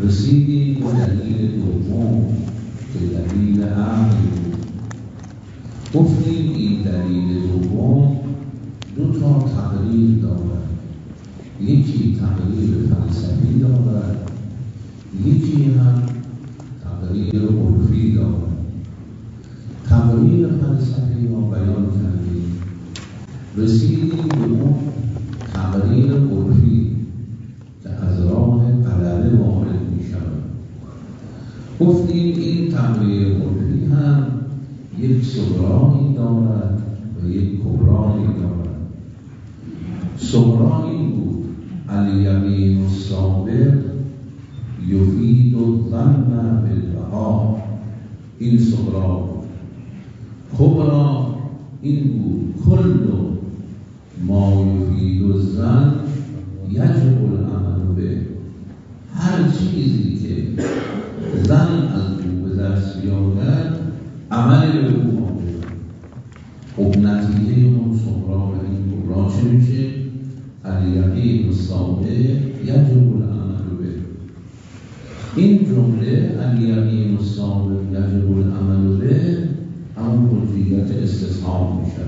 رسیدیم به دلیل دوم که دلیل عقل بود. گفتیم این دلیل دوم دو تا تقریر دارد، یکی تقریر فلسفی دارد، یکی هم تقریر عرفی دارد. تقریر فلسفی را بیان کردیم، رسیدیم به اون تقریر عرفی که از راه غلبه وارد می شود. گفتیم این تقریر عرفی هم یک صغرایی دارد و یک کبرایی دارد. صغرا این بود: الیقین الصابر یفید الظن بالبقا. این صغرا بود. کبرا این بود: کل ما یفید الظن یجب العمل به. هر چیزی که ظن از او به دست بیاید عمل به او واجب. خب نتیجه اون صغرا و این کبرا چه میشه؟ الیقین الصابر یجب العمل به. این جمله الیقین الصابر یجب العمل به همون کلیت استثناء میشه.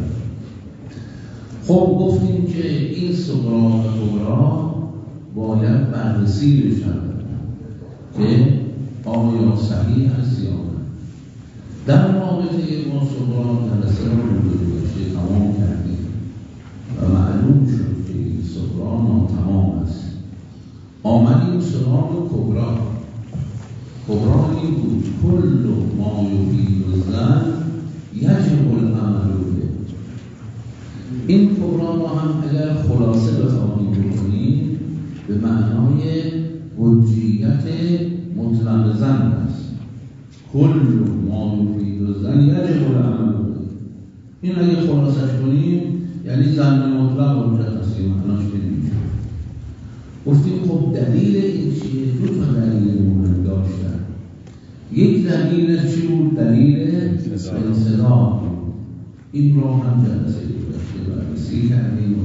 خب گفتیم که این صغرا و کبرا باید بررسی بشود که آیا صحیح هست یا نه. در رابطه با صغرا جلسه را گذشته تمام کردیم و معلوم شد که این صغرا ناتمام است. آمدیم سراغ کبرا. کبرا این بود: کل ما یفید الظن یجب العمل به. این کبرا را هم اگر خلاصه بخواهیم بکنیم به معنای حجیت مطلق ظن است. کل ما یفید الظن یجب العمل به. این اگر خلاصش کنیم یعنی ظن مطلق حجت است، که معناش نمیشه. گفتیم خب دلیل این چیه؟ دو تا دلیل مهم داشتن. یک دلیل چی بود؟ دلیل انصداد. این را هم جلسه بررسی کردیم.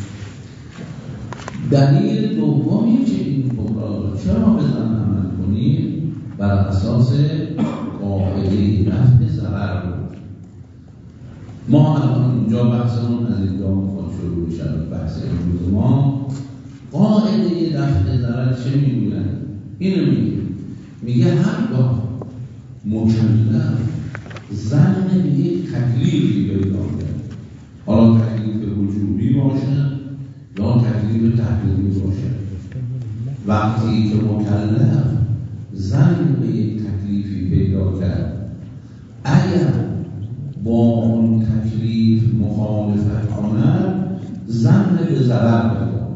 دلیل دومی که این کبرا را چرا به ظن عمل کنیم بر اساس قاعده رفع ضرر بود. ما الان اینجا بحثمون از اینجا میخواد شروع بشه. بحث امروز ما قاعده رفع ضرر چه میگوید؟ اینو میگه هرگاه مکلف ظن به یک تکلیفی پیدا کرد، حالا تکلیف وجوبی باشه یا تکلیف تحریمی باشه، وقتی که مکلف ظن به یک تکلیفی پیدا کرد، اگر با اون تکلیف مخالفت کند ظن به ضرر پیدا کرد.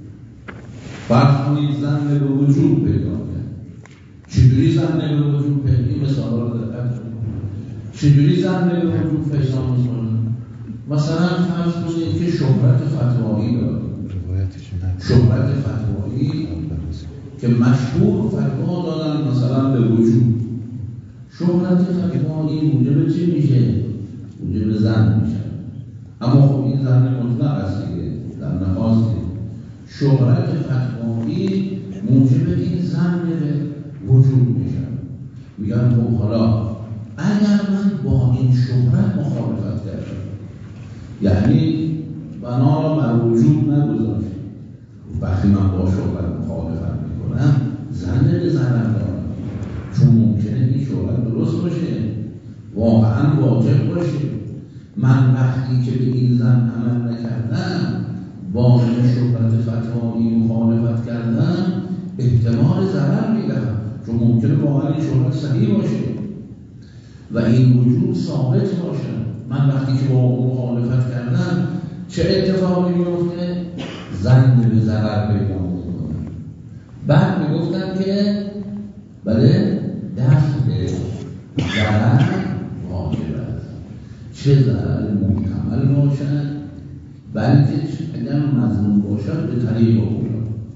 فرض کنید ظن به وجوب پیدا کرد. چجوری ظن به وجوب پیدا؟ این مثال را دقت کنید. چجوری ظن به وجوب پیدا می‌کنه؟ مثلا فرض کنید که شهرت فتوایی دارید. شهرت فتوایی که مشهور فتوا دادن مثلا به وجوب. شهرت فتوایی موجب چی میشه؟ موجب ظن میشه. اما خب این ظن مطلق است دیگه، در نخواسته. شهرت فتوایی موجب این ظن به وجوب میشه. میگن خب حالا اگر من با این شهرت مخالفت کردم، یعنی بنا را بر وجوب نگذاشت، وقتی من با شهرت مخالفت میکنم ظن به ضرر دارم، چون ممکنه این شهرت درست باشه، واقعا واجب باشه. من وقتی که به این ظن عمل نکردم، با این شهرت فتوایی مخالفت کردم، احتمال ضرر میدم، چون ممکنه واقعا این شهرت صحیح باشه و این وجود ثابت باشه. من وقتی که با اون مخالفت کردم چه اتفاقی میفته؟ ظن به ضرر پیدا میکنم. بعد میگفتن که بله دفع ضرر واجب است، چه ضرر محتمل باشد، بلکه اگر مظنون باشد به طریق اولا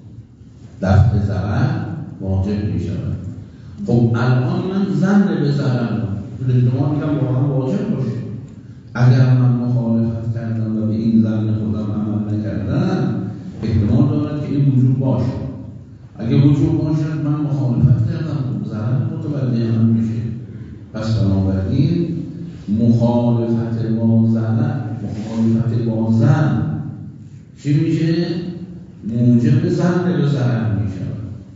دفع ضرر واجب میشود. خب الان من ظن به ضرر احتمال میگم واقعا واجب باشه. اگر من مخالفت کردم و به این ظن خودم عمل نکردم، احتمال دارد که این وجوب باشه. اگه وجوب باشد من مخالفت زنده هم میشه. پس بنابراین مخالفت با زن چی میشه؟ موجب زن به ضرر میشه.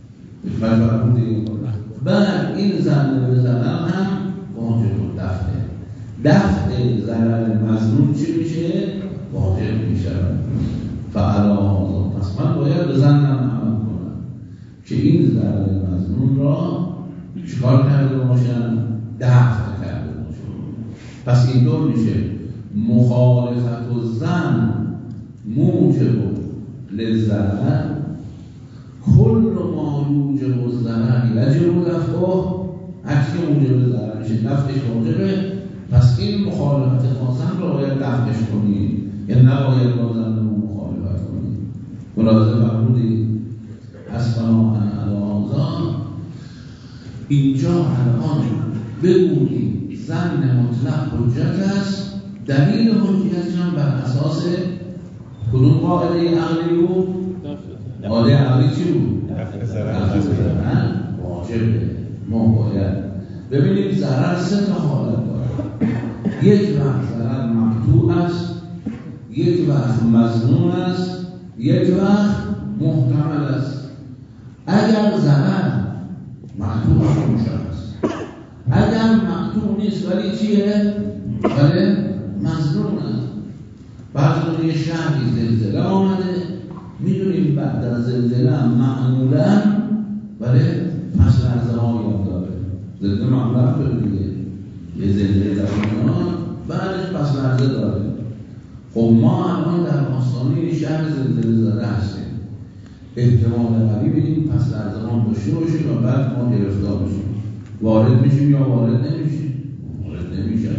بعد این زن به ضرر هم واجب دفع ضرر مظنون چی میشه؟ واجب میشه. پس من باید به زنم عمل کنم که این ضرر مظنون را چکار کرده باشن؟ دفع کرده باشن. پس این طور میشه مخالفت و زن موجب للضرر کل ما یوجب الضرر یجب دفعه. هرچی که موجب ضرر میشه دفعش واجبه. پس این مخالفت با زن را باید دفعش کنید، یعنی نباید با زن مخالفت کنید. ملاحظه فرمودید؟ از بنابراین علی‌هذا اینجا الان بگوییم زن مطلق حجت است. دلیل حجتش هم بر اساس کدوم قاعده عقلی بود؟ قاعده عقلی چی بود؟ دفع ضرر واجبه. ما باید ببینیم ضرر سه تا حالت داره. یک وقت ضرر مقطوع است، یک وقت مظنون است، یک وقت محتمل است. اگر ضرر مقطوع است، اگر مقطوع نیست ولی چیه؟ ولی مظنون است. بعد یه شهری زلزله آمده، میدونیم بعد از زلزله معمولا ولی پس لرزه ها یاد داره. زلزله معمولا دیگه یه زلزله در اونها بعدش پس لرزه داره. خب ما الان در آستانه شهر زلزله زده هستیم، احتمال قوی بدیم پس لرزه ها داشته باشیم و بعد ما گرفتار بشیم. وارد میشیم یا وارد نمیشیم؟ وارد نمیشیم.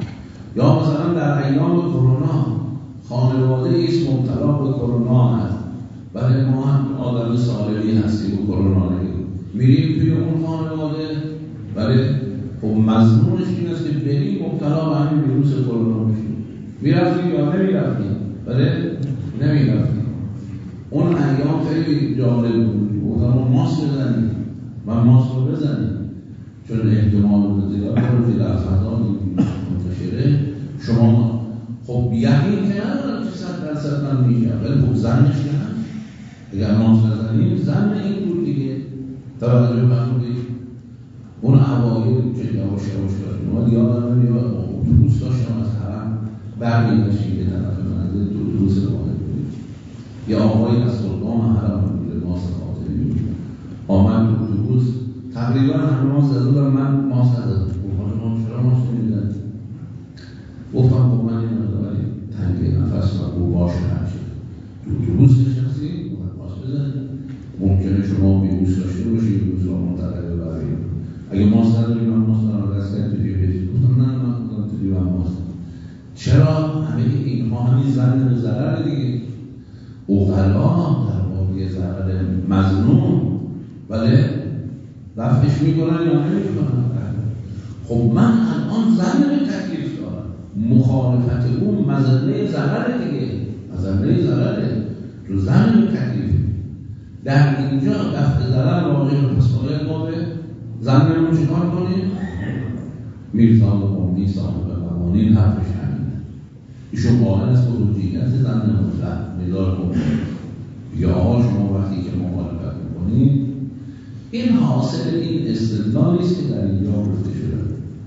یا مثلا در ایام کرونا خانواده ایست مبتلا به کرونا هست، ولی ما هم آدم سالمی هستیم و کرونا نگیم، میریم توی اون خانواده، ولی خب مضمونش این است که بریم مبتلا به همین ویروس کرونا بشیم. میرفتیم یا نمیرفتیم؟ ولی نمیرفتیم. اون ایام خیلی جالب بود. گفتم ماسک بزنیم و ماسک رو بزنیم، چون احتمال زیاد رو در فضا منتشره. شما خب یقین که ندارم که 100% من میگم، ولی خب زنش که هم اگر ماسک نزنیم زن این بود دیگه. توجه فرمودید؟ اون اوایل که یواش کردیم ما یادم نمیاد اتوبوس داشتم از حرم برمی‌داشتیم به طرف منزل اتوبوس واحد بود. یه آقایی از سلطان حرم بود ماسک خاطری بود. آمد اتوبوس تقریبا همه ماسک زده بودن، من ماسک نزدم. گفتم چرا ماسک نمی‌زنید؟ گفتم خب من این مقداری تنگه نفس و باش هرچی اتوبوس نشستی ماسک بزنید. ممکنه شما ویروس داشته باشید، ویروس را منتقل ببرید. اگه ماسک نداری من ماسک را دست کرد توی جیبت. گفتم نه من خودم توی جیبم ماسک. چرا همه اینها همین ظن به ضرر دیگه. عقلا در واقع ضرر مظنون ولی رفعش میکنن یا نمیکنن. خب من الان ظن به تکلیف دارم، مخالفت اون مظنه ضرر دیگه، مظنه ضرره تو ظن به تکلیف. در اینجا دفع ضرر واقعی رو پس باید ما به ظنمون چکار کنیم؟ میرزان و قومی صاحب قوانین حرفش همینه. ایشون قائل است به حجیت ظن مطلق میدار کنید. یا شما وقتی که مخالفت میکنید این حاصل این استدلالی است که در اینجا گفته شده،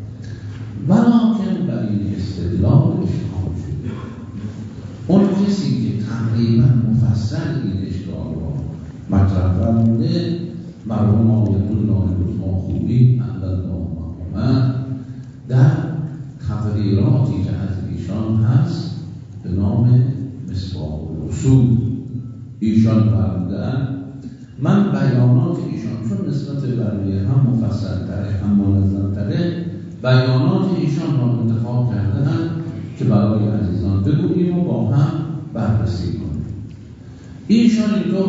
ولکن بر این استدلال اشکال شده. اون کسی که تقریبا مفصل این اشکال را مطرح فرموده مرحوم آیت‌الله روزها خوبی الله مقامه در تقریراتی که از ایشان هست به نام مصباح الاصول ایشان فرمودن. من بیانات ایشان چون نسبت بقیه هم مفصل تره هم منظم تره بیانات ایشان را انتخاب کردن که برای عزیزان بگوییم و با هم بررسی کنیم. ایشان اینطور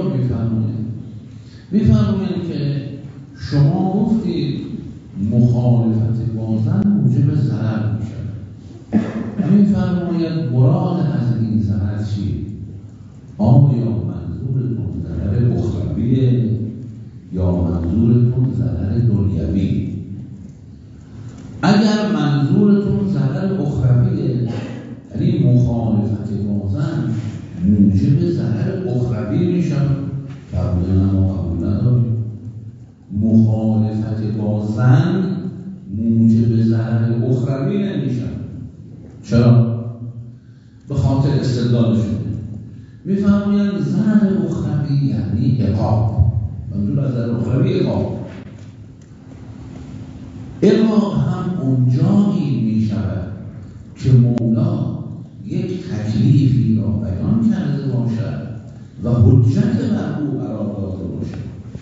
میفرمایند که شما گفتید مخالفت با زن موجب ضرر میشه. میفرماید مراد از این ضرر چی؟ آیا منظورتون ضرر اخرویه یا منظورتون ضرر دنیوی؟ اگر منظورتون ضرر اخرویه، یعنی مخالفت با زن موجب ضرر اخروی میشه، قبول ما قبول نداریم. مخالفت با زن موجب ضرر اخروی نمیشه. چرا؟ به خاطر استدلالشون میفهمین ضرر اخروی یعنی عقاب. منظور از ضرر اخروی عقاب هم اونجایی میشود که مولا یک تکلیفی را بیان کرده باشد و حجت بر او قرار داده باشد.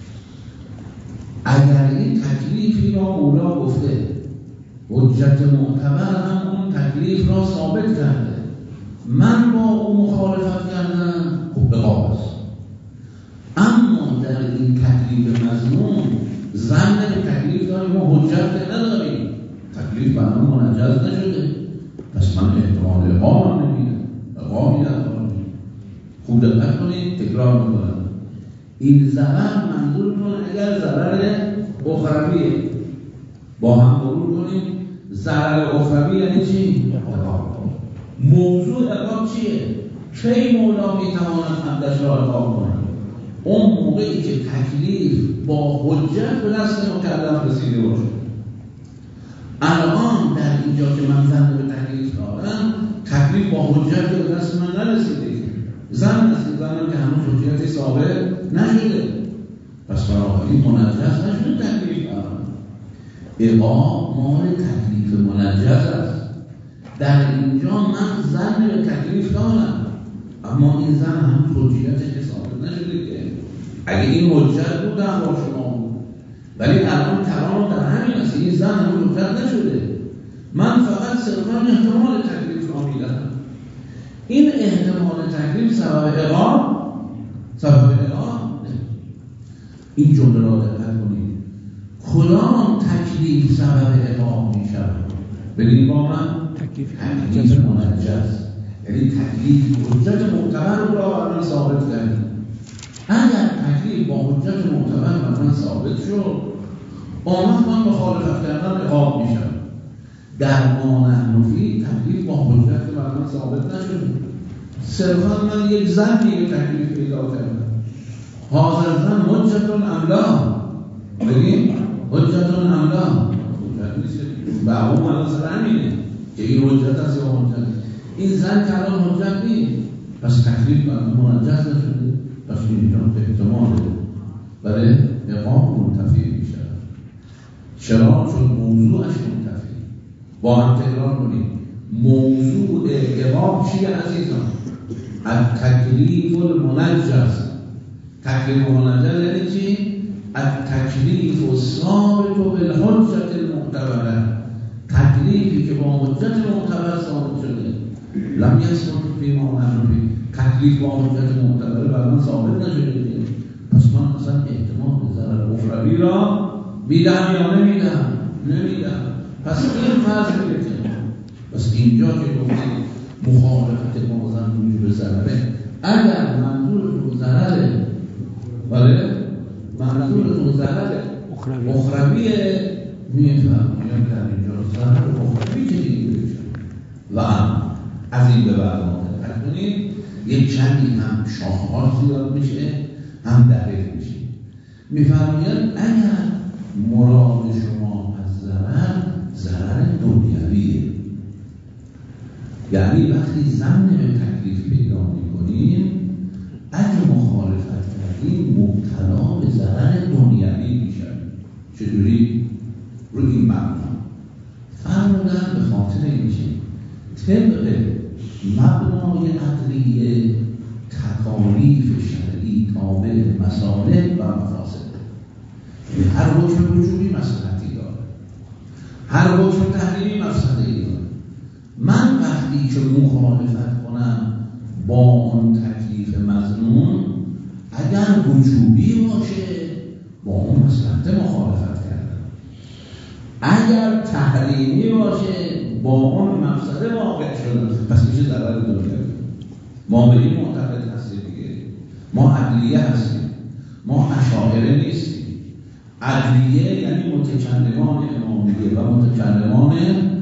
اگر یک تکلیفی را مولا گفته، حجت معتبر هم اون تکلیف را ثابت کرده، من با او مخالفت کردم، خب عقاب است. اما در این تکلیف مضمون زن تکلیف داریم، ما حجت نداریم، تکلیف برام منجز نشده، پس من احتمال عقاب هم نمیدم، عقابی ندارم. خوب دقت کنید، تکرار میکنم. این ضرر منظورتون اگر ضرر اخرویه، با هم مرور کنیم. ضرر اخروی یعنی چی؟ عقاب. موضوع عقاب چیه؟ کی مولا میتواند حدش را عقاب کنه؟ اون موقعی که تکلیف با حجت به دست مکلف رسیده باشه. الان در اینجا که من زن به تکلیف دارم، تکلیف با حجت به دست من نرسیده، زن هستی، زنم که هنوز حجتی ثابت نشده، پس بنابراین منجز نشده تکلیف دارم. عقاب مال تکلیف منجز است. در اینجا من زن به تکلیف دارم، اما این زن هنوز حجتی که ثابت نشده. که اگه این حجت بود در با شما بود، ولی الان تمام در همین است، این زن هنوز حجت نشده، من فقط صرفا احتمال تکلیف را میدم. این احتمال تکلیف سبب عقاب این جمله را دقت کنید. کدام تکلیف سبب عقاب می شود؟ ببینید با من، تکلیف منجز، یعنی تکلیف حجت معتبر را بر من ثابت کردیم. اگر تکلیف با حجت معتبر بر من ثابت شد، آمد من مخالفت کردن عقاب می شود. در ما نحنفی تکلیف با حجت بر من ثابت نشده، صرفا من یک زنی به تکلیف پیدا کردم. حاضر زن حجتون املا، بگیم حجتون املا، حجت نیست به اون الان سر همینه که این حجت است یا حجت. این زن که الان حجت نیست، پس تکلیف بر منجز نشده، پس اینجا احتمال برای عقاب منتفی می شود. چرا؟ چون موضوعش منتفی. با هم تکرار کنیم. موضوع عقاب چیه عزیزان؟ التکلیف المنجز. تکلیف منجز یعنی چی؟ التکلیف الثابت بالحجت المعتبره. تکلیفی که با حجت معتبر ثابت شده. لم یثبت فی ما نحنفی. تکلیف با حجت معتبر بر من ثابت نشده، پس من اصلا احتمال ضرر اخروی را میدم یا نمیدم؟ پس این فرض میگه. پس اینجا که گفتیم مخالفت با زن موجب ضرره، اگر منظورتون ضرره، بله منظورتون ضرر اخرویه، میفهمیم در اینجا ضرر اخروی که دیگه بشه. و از این به بعد دقت کنید، یک چندی هم شاخه‌ها زیاد میشه، هم دقیق میشه. میفهمید اگر مراد شما از ضرر دنیویه، یعنی وقتی زن به تکلیف پیدا میکنیم، اگه مخالفت کردیم مبتلا به ضرر دنیوی میشه. چجوری؟ روی این مبنا فرمودن به خاطر میشه طبق مبنای عقلی تکالیف شرعی تابع مصالح و مفاسد. یعنی هر حکم وجوبی مصلحتی داره، هر حکم تحریمی مفسده‌ای داره. من وقتی که مخالفت کنم با اون تکلیف مظنون، اگر وجوبی باشه با اون مصلحت مخالفت کردم، اگر تحریمی باشه با اون مفسده واقع شدن، پس میشه ضرر دنیوی. ما به این معتقد هستیم دیگه، ما عقلیه هستیم، ما اشاعره نیستیم. عدلیه یعنی متکلمان امامیه و متکلمان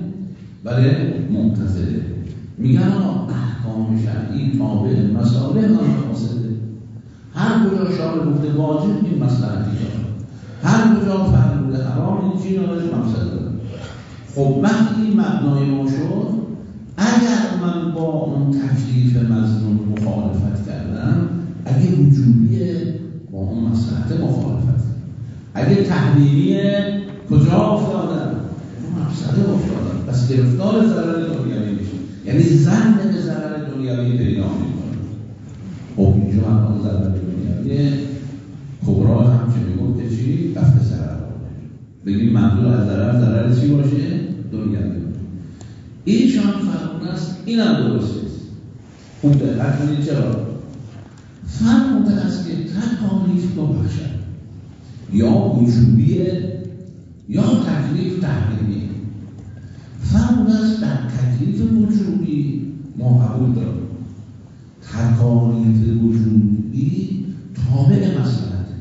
معتزله. میگن احکام شرعی تابع مصالح مفاسده. هر کجا شارع گفته واجب این مصلحتی داره، هر کجا فرموده حرام این چی داره مفسده داره. خب وقتی این مبنای ما شد، اگر من با اون تکلیف مظنون مخالفت کردم، اگه وجوبیه با اون مصلحت مخالفت، اگه تحریمیه کجا افتادم؟ اون مفسده افتادم. پس گرفتار ضرر دنیوی میشه، یعنی زن به ضرر دنیوی پیدا میکنه. خب اینجا هم ضرر دنیوی کبرا هم که میگم که چی؟ دفع ضرر بگیم منظور از ضرر چی باشه؟ دنیوی. ایشان فرمون است، این هم درست نیست. خوب دقت کنید چرا؟ فرمونده است که تکالیف دو بخشن، یا وجوبیه یا تکلیف تحریمیه. فرمونده است در تکلیف وجوبی ما قبول داریم، تکالیف وجوبی تابع مصلحته.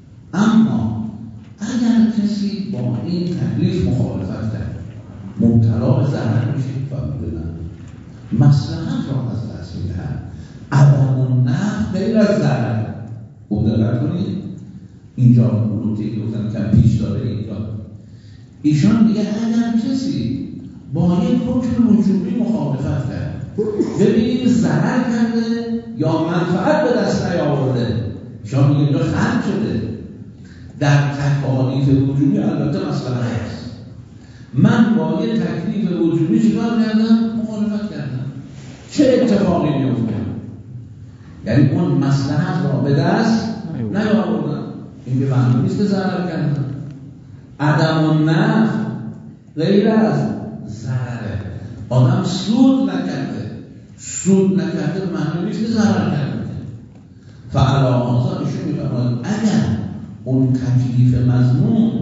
اما اگر کسی با این تکلیف مخالفت کرد، مبتلا به ضرر میشه. فرمودن مصلحت را از دست میدهد. عدم النفع غیر از ضرر. خوب دقت کنید، اینجا نکته گفتم که پیش داره اینجا. ایشان دیگه اگر کسی با یک حکم وجوبی مخالفت کرد، ببینید ضرر کرده یا منفعت به دست نیاورده، ایشان میگه اینجا خرج شده. در تکالیف وجوبی البته مصلحت هست. من با یک تکلیف وجوبی چیکار کردم؟ مخالفت کردم. چه اتفاقی میفته؟ یعنی اون مصلحت را به دست نیاوردم. این به معنی نیست که ضرر کردم. عدم النفع غیر از ضرره. آدم سود نکرده. سود نکرده به معنی نیست که ضرر کرده. فعلا آزاد ایشون میفرماید اگر اون تکلیف مضمون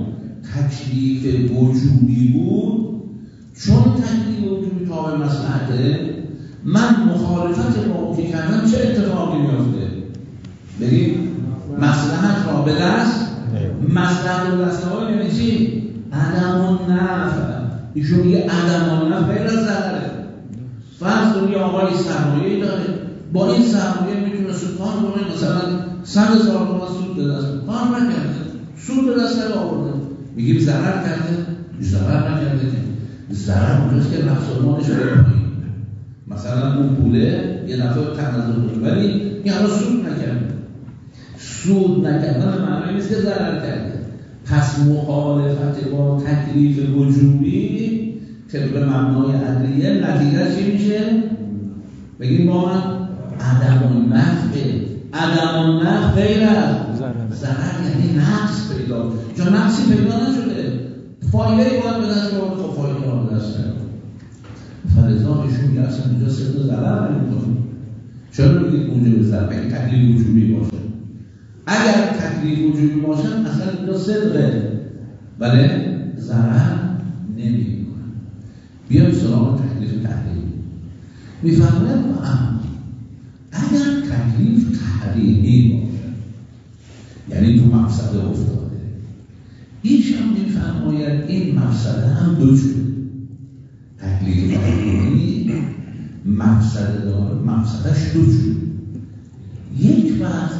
تکلیف وجوبی بود، چون تکلیف وجوبی تابع مصلحته، من مخالفت با اون که کردم چه اتفاقی میفته؟ بگیم مصلحت را به دست، مصلحت به دست ها یعنی چی؟ عدم النفع. ایشون میگه عدم النفع غیر از ضرره. فرض کنید آقای سرمایه‌ای داره، با این سرمایه میتونه سود کار کنه، مثلا 100,000 تومان سود به دست کار نکرده، سود به دست نیاورده، میگیم ضرر کرده؟ ضرر نکرده. ضرر اونجاست که نفس المالش رو پایین، مثلا اون پوله یه دفعه تنظر کنه، ولی این حالا سود نکرده. سود نکردن معنی نیست که ضرر کرده. پس مخالفت با تکلیف وجوبی طبق مبنای عدلیه نتیجه چی میشه؟ بگیم با من عدم النفع. عدم النفع غیر از ضرر، یعنی نقص پیدا. چون نقصی پیدا نشده، فایده باید به دست بیاورد، خب فایده را به دست نیاورد. فلذا ایشون میگه اصلا اینجا صدق ضرر نمی‌کنه. چرا میگید موجب ضرر؟ اگه تکلیف وجوبی باشه، اگر تکلیف وجوبی باشه اصلا اینجا صدقه، ولی ضرر نمی‌کنه. بیایم سراغ تکلیف تحریمی. میفرماید اگر تکلیف تحریمی باشه، یعنی تو مفسده افتاده، ایشان میفرماید این مفسده هم دو جور. تکلیف تحریمی مفسده داره، مفسدهش دو جور. یک وقت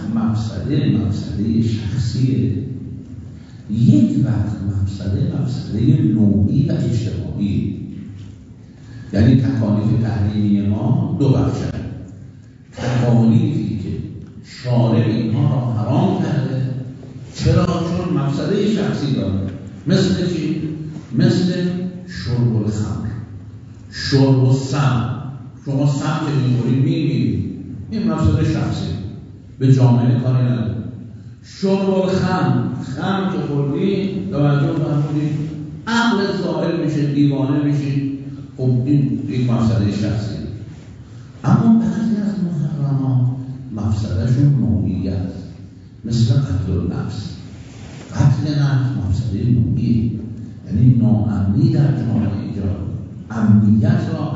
مفسده شخصیه، یک وقت مفسده نوعی و اجتماعی. یعنی تکالیف تحریمی ما دو بخشه. تکالیفی که شارع اینها را حرام کرده، چرا؟ چون مفسده شخصی داره. مثل چی؟ مثل شرب الخمر، شرب السم. شما سم که می‌خورید می‌میرید، این مفسده شخصی، به جامعه کاری نداره. شرب الخمر، خمر که خوردی توجه فرمودید عقل ظاهر میشه، دیوانه میشی. خب این یک مفسده شخصی. اما بعضی از محرمات مفسدهشون نوعی است، مثل قتل النفس. قتل نفس مفسده نوعی، یعنی ناامنی در جامعه ایجاد، امنیت را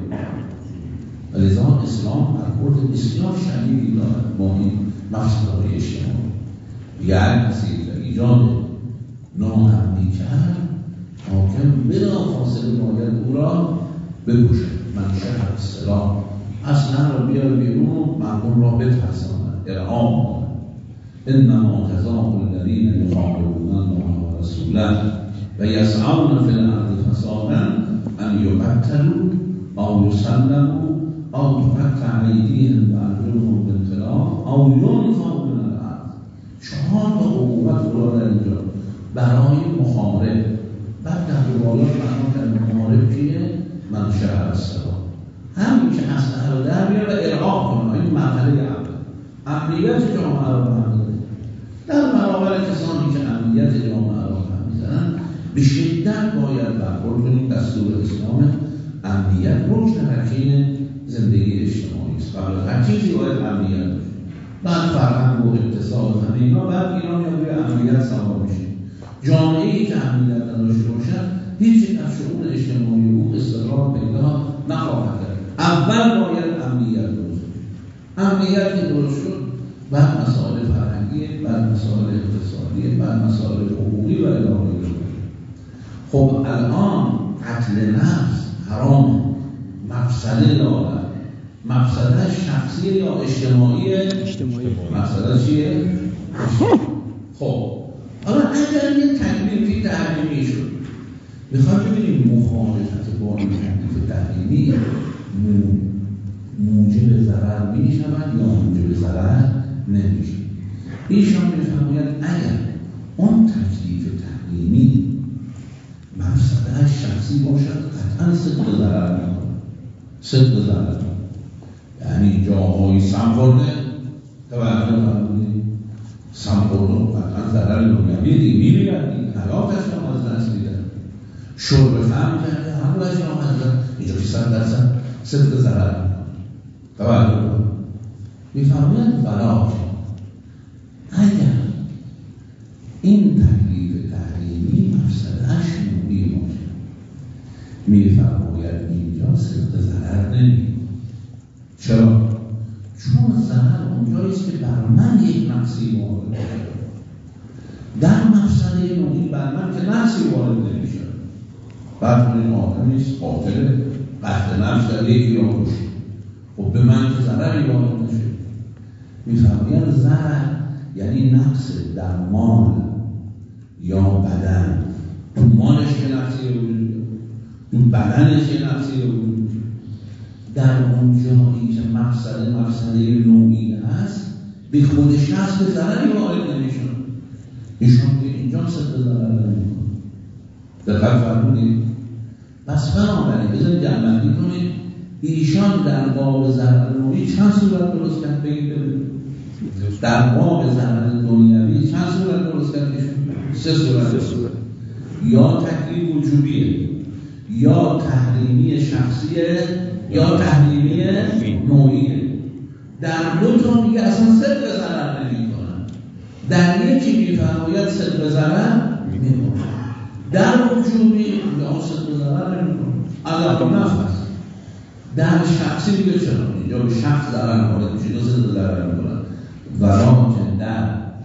لذا اسلام برخورد بسیار شدیدی دارد با این مفسده‌های اجتماعی. یعنی کسی در ایجاد ناامنی کرد، حاکم بلافاصله باید او را بکشه. منشأ السلاح، اصلا را بیار بیرون، مردم را بترساند، ارعاب کند. انما جزاء الذین یحاربون الله و رسوله و یسعون فی الارض فسادا ان یقتلوا او یسلبوا او تقطع ایدیهم و ارجلهم بالخلاف او ینفوا من الارض. 4 تا عقوبت خدا در اینجا برای محارب. بعد در روایات معنا کرد محارب کیه؟ منشأ السلاح، همین که اسلحه رو در بیاره و ارعاب کنه. این مرحله اول، امنیت جامعه رو برداره. در برابر کسانی که امنیت جامعه رو میزنن به شدت باید برخورد کنیم. دستور اسلام امنیت رکن رکین زندگی اجتماعی است. قبل از هر چیزی باید امنیت باشه، بعد فرهنگ و اقتصاد و همه اینا، بعد اینا میاد روی امنیت سوار میشه. جامعه‌ای که امنیت نداشته باشد هیچ از شؤون اجتماعی او استقرار پیدا نخواهد کرد. اول باید امنیت درست شد. امنیت که درست شد، بعد مسائل فرهنگی، بعد مسائل اقتصادی، بعد مسائل حقوقی و الی آخره. خب الان قتل نفس حرام، مفسده دارد. مفسده شخصی یا اجتماعی؟ مفسده چیه؟ خب حالا اگر یه تکلیفی تحریمی شد، میخواد ببینیم مخالفت با این تکلیف تحریمی موجب ضرر میشود یا موجب ضرر نمیشه. ایشان میفرماید اگر اون تکلیف تحریمی مفسده شخصی باشد، قطعا صدق ضرر میکنه. صدق ضرر، یعنی جاهای سمخورده توجه فرمودید، سمخورده قطعا ضرر دنیوی دیگه میبیرد، حیاتش هم از دست میدن. شرب فهم کرده همونش هم از دست، اینجا که 100% صدق ضرر میکنه. توجه میفرماید ولی اگر این تکلیف تحریمی مفسده‌اش نوعی باشه، میفرماید اینجا صدق ضرر نمیکنه. چرا؟ چون ضرر اونجاییست که بر من یک نقصی وارد میشه. در مفسده نوعی بر من که نقصی وارد نمیشه. بعد این آدمیست قاتل قتل نفس در یکی را کشید، خب به من که ضرری وارد نشه. میفرماید ضرر یعنی نقص در مال یا بدن. تو مالش که نقصی وجود، تو بدنش که نقصی وجود، در اون جایی که مفسده نوعی هست به خود شخص به ضرری وارد نمیشه. ایشان که اینجا صدق ضرر نمیکنه. دقت فرمودید؟ پس بنابراین بذارید جمع‌بندی کنید. ایشان در باب ضرر نوعی چند صورت درست کرد؟ بگید در باب ضرر دنیوی چند صورت درست کرد؟ 3 صورت. یا تکلیف وجوبیه، یا تحریمی شخصیه، یا تحریمی نوعیه. در 2 تا میگه اصلا صدق ضرر نمیکنن. در یکی میفرماید صدق ضرر میکنن. در وجوبی یا صدق ضرر نمیکنن. علاقه نفس. در شخصی میگه چرا؟ یا به شخص ضرر وارد میشه یا صدق ضرر میکنن. ولیکن در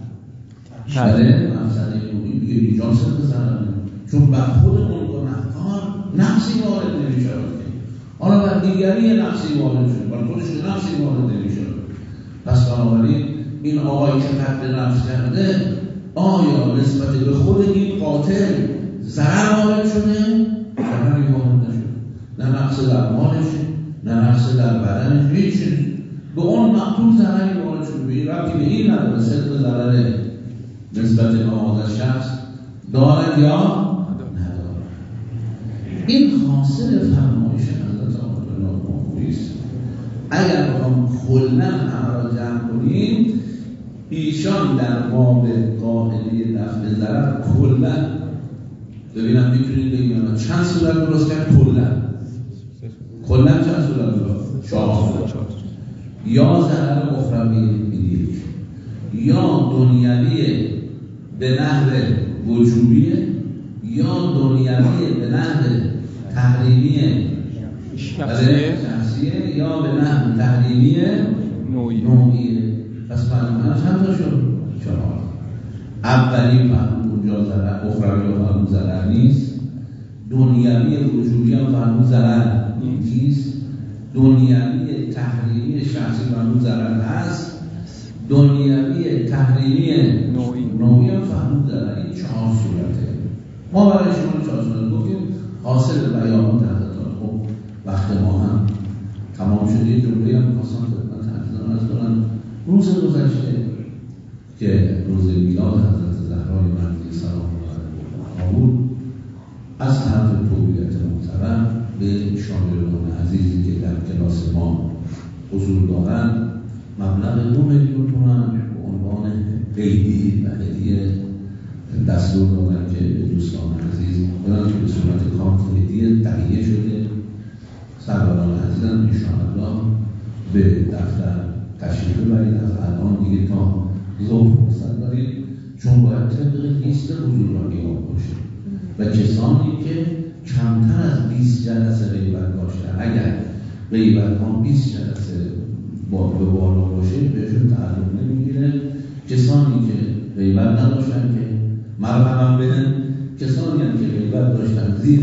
مفسده نوعی میگه اینجا صدق ضرر نمیکنن. چون بر خود منکر نقصی وارد نمیشه. حالا بر دیگری نقصی وارد شد، بر خودش نقصی وارد نمیشه. پس بنابراین این آقایی که قتل نفس کرده، آیا نسبت به خود این قاتل ضرر وارد شده؟ ضرری وارد نشده. نه نقص در مالش، نه نقص در بدنش، هیچ چیز. به اون مقتول ضرری وارد شده. به این ربطی به این نداره. صدق ضرر نسبت به هذا شخص دارد یا ندارد. این حاصل فرمایش حضرت آقایان مافوی است. اگر بخوام کلاً همه را جمع کنیم، ایشان در باب قاعده دفع ضرر کلاً ببینم میتونید بگیم چند صورت درست کرد؟ کلاً چند صورت درست؟ 4 صورت. یا ضرر اخروی یک، یا دنیوی به نحو وجوبیه، یا دنیوی به نحو تحریمی شخصیه، یا به نحو تحریمی نوعیه. پس معلومه چند تا شد؟ 4. اولی فرمود اونجا اونجا ضرر اخروی و فرمون ضرر نیست، دنیوی وجودی هم فرمون ضرر نیست، دنیوی تحریمی شخصی فرمون ضرر هست، دنیوی تحریمی نوعی هم فرمون ضرر. این 4 صورته. ما برای شما 4 صورت بگیم حاصل بیانات حضرتان. خب وقت ما هم تمام شده. یه جمله هم خواستم خدمت عزیزان عرض کنم. روز گذشته که روز میلاد حضرت زهرای مهدی سلام الله علیها بود، از طرف تولیت محترم به شاگردان عزیزی که در کلاس ما حضور دارند مبلغ 2 میلیون تومان به عنوان قیدی و هدیه دستور دادن که به دوستان عزیز بدن که به صورت کارت هدیه تهیه شده. سروران عزیزم انشاءالله به دفتر تشریف ببرید. از الان دیگه تا ظهر فرصت دارید، چون باید طبق لیست حضورانی باشه و کسانی که کمتر از 20 جلسه غیبت داشتن، اگر غیبت ها 20 جلسه به بالا باشه بهشون تعلق نمیگیره. کسانی که غیبت نداشتن که مرحبا بهن، کسانی هم که غیبت داشتن زیر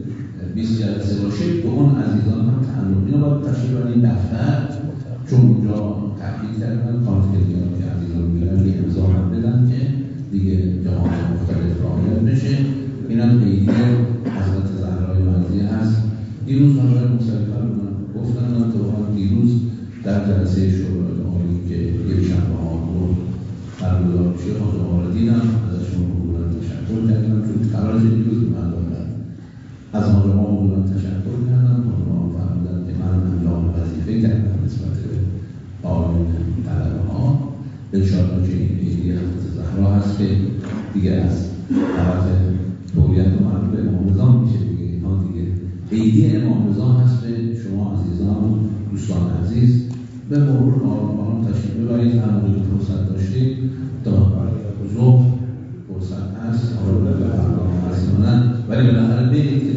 20 جلسه باشه به اون عزیزان هم تعلق. اینا باید تشریف برای دفتر، چون اونجا تحقیق کردن کارت هدیه‌ای که عزیزان میگیرن یه امضا هم بدن که دیگه جهان مختلف رعایت بشه. این هم قیدی حضرت زهرای مهدی هست. دیروز حضرت مصطفی من گفتن من تو دیروز در جلسه شورای عالی که یک شنبه ها رو برگزار میشه خودم رو دیدم، ازشون حضورا تشکر کردم چون قرار دیروز به من دادن. از حضرت ما حضورا تشکر کردم. حضرت ما فرمودن که من انجام وظیفه کردم نسبت به آقایون طلبه ها. انشاءالله که این قیدی حضرت زهرا هست که دیگه از طرف تولیت و مربوط به امام رضا میشه دیگه. اینها دیگه قیدی امام رضا هست به شما عزیزان و دوستان عزیز. به مرور آرام تشریف ببرید. هر موقع فرصت داشتید تا ظهر فرصت هست حالا به برنامه هست ولی بالاخره برید